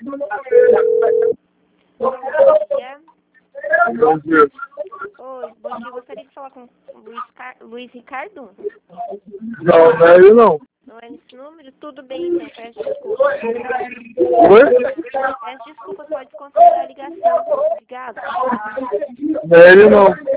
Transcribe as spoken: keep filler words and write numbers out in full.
Bom dia. Oi, bom dia. Gostaria de falar com o Luiz, Car... Luiz Ricardo? Não, não é ele não. Não é nesse número? Tudo bem, então. Peço desculpa. Oi? Peço desculpa, pode considerar a ligação. Obrigada. Não é ele não.